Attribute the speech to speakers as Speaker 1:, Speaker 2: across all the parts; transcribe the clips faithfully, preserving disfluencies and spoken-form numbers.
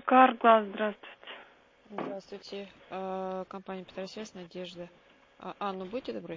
Speaker 1: Карглас, здравствуйте.
Speaker 2: Здравствуйте. А, компания Петросвязь, Надежда. А, Анну, будьте добры.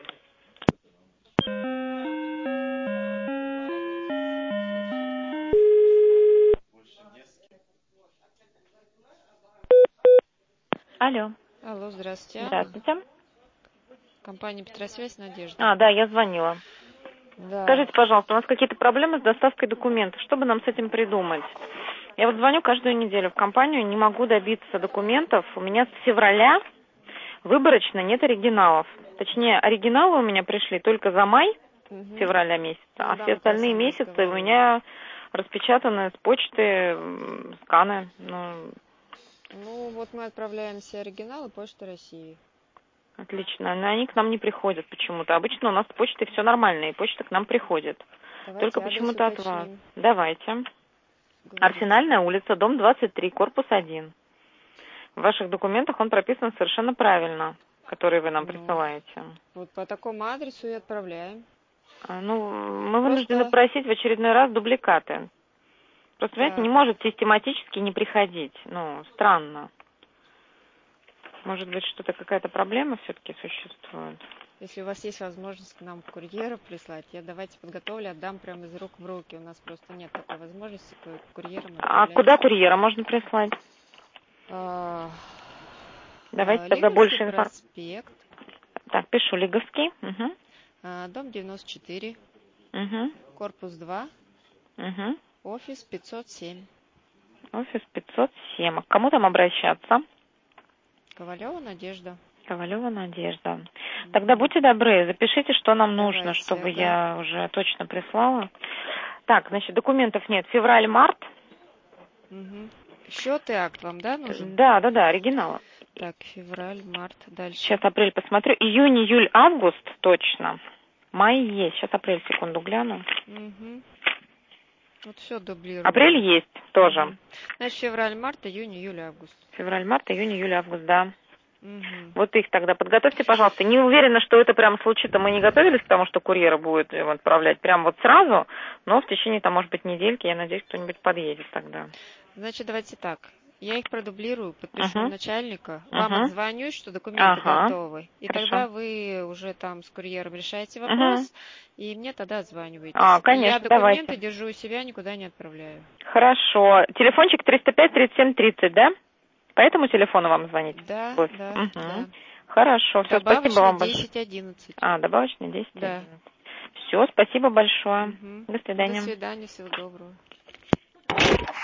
Speaker 1: Алло.
Speaker 2: Алло, здравствуйте, Анна.
Speaker 1: Здравствуйте.
Speaker 2: Компания Петросвязь, Надежда.
Speaker 1: А, да, я звонила.
Speaker 2: Да.
Speaker 1: Скажите, пожалуйста, у нас какие-то проблемы с доставкой документов. Что бы нам с этим придумать? Я вот звоню каждую неделю в компанию, не могу добиться документов. У меня с февраля выборочно нет оригиналов. Точнее, оригиналы у меня пришли только за май,
Speaker 2: Угу.
Speaker 1: февраля месяца,
Speaker 2: Ну,
Speaker 1: а
Speaker 2: да,
Speaker 1: все
Speaker 2: мы как раз
Speaker 1: остальные
Speaker 2: с вами
Speaker 1: месяцы у
Speaker 2: разговаривали.
Speaker 1: меня распечатаны с почты м, сканы. Ну,
Speaker 2: Ну, вот мы отправляем все оригиналы Почты России.
Speaker 1: отлично. Но они к нам не приходят почему-то. Обычно у нас с почтой все нормально, и почта к нам приходит. Только
Speaker 2: Давайте адрес
Speaker 1: почему-то от вас.
Speaker 2: уточним.
Speaker 1: Давайте.
Speaker 2: Говорите.
Speaker 1: Арсенальная улица, дом двадцать три, корпус один. В ваших документах он прописан совершенно правильно, который вы нам
Speaker 2: Ну,
Speaker 1: присылаете.
Speaker 2: вот по такому адресу и отправляем.
Speaker 1: А, Ну, мы вынуждены
Speaker 2: Просто,
Speaker 1: просить в очередной раз дубликаты. Просто, понимаете, не
Speaker 2: так,
Speaker 1: может систематически не приходить. Ну, странно. Может быть, что-то, какая-то проблема все-таки существует?
Speaker 2: если у вас есть возможность к нам курьера прислать, я давайте подготовлю, отдам прямо из рук в руки. У нас просто нет такой возможности курьером
Speaker 1: А
Speaker 2: отправлять.
Speaker 1: куда курьера можно прислать?
Speaker 2: А,
Speaker 1: Давайте
Speaker 2: а,
Speaker 1: тогда
Speaker 2: Лиговский
Speaker 1: больше информации.
Speaker 2: проспект,
Speaker 1: Так, пишу Лиговский. Угу.
Speaker 2: а, дом девяносто четыре,
Speaker 1: Угу.
Speaker 2: корпус два,
Speaker 1: Угу.
Speaker 2: офис пятьсот семь.
Speaker 1: Офис пятьсот семь. А к кому там обращаться?
Speaker 2: Ковалева Надежда.
Speaker 1: Ковалева Надежда. Тогда
Speaker 2: Мгм.
Speaker 1: будьте добры, запишите, что нам нужно,
Speaker 2: Давайте,
Speaker 1: чтобы
Speaker 2: ага.
Speaker 1: я уже точно прислала. Так, значит, документов нет. Февраль-март.
Speaker 2: Угу. Счет и акт вам, да, нужен?
Speaker 1: Да, да, да, оригиналы.
Speaker 2: Так, февраль, март,
Speaker 1: Сейчас
Speaker 2: дальше.
Speaker 1: апрель посмотрю. Июнь, июль, август точно. Май есть. Сейчас апрель, секунду гляну.
Speaker 2: Угу. Вот все дублируем.
Speaker 1: Апрель есть тоже.
Speaker 2: Угу. Значит, февраль, март, июнь, июль, август.
Speaker 1: Февраль, март, июнь, июль, август, да.
Speaker 2: Угу.
Speaker 1: Вот их тогда подготовьте, пожалуйста. Не уверена, что это прям случится. Мы не готовились к тому, что курьера будет его отправлять прям вот сразу, но в течение, там, может быть, недельки, я надеюсь, кто-нибудь подъедет тогда.
Speaker 2: Значит, давайте так. Я их продублирую, подпишу у
Speaker 1: Угу,
Speaker 2: начальника, вам
Speaker 1: угу.
Speaker 2: отзвонюсь, что документы
Speaker 1: Ага,
Speaker 2: готовы. И
Speaker 1: хорошо.
Speaker 2: тогда вы уже там с курьером решаете
Speaker 1: Угу.
Speaker 2: вопрос, и мне тогда отзваниваетесь.
Speaker 1: А,
Speaker 2: И я
Speaker 1: конечно,
Speaker 2: документы
Speaker 1: давайте.
Speaker 2: держу у себя, никуда не отправляю.
Speaker 1: Хорошо. Телефончик триста пять тридцать семь тридцать, да? По этому телефону вам звонить?
Speaker 2: Да,
Speaker 1: Угу.
Speaker 2: да, да.
Speaker 1: Хорошо, все, спасибо
Speaker 2: Добавочный
Speaker 1: вам большое.
Speaker 2: десять одиннадцать.
Speaker 1: А, добавочный десять
Speaker 2: Да.
Speaker 1: одиннадцать. Все, спасибо большое.
Speaker 2: Угу.
Speaker 1: До
Speaker 2: До
Speaker 1: свидания.
Speaker 2: свидания, всего доброго.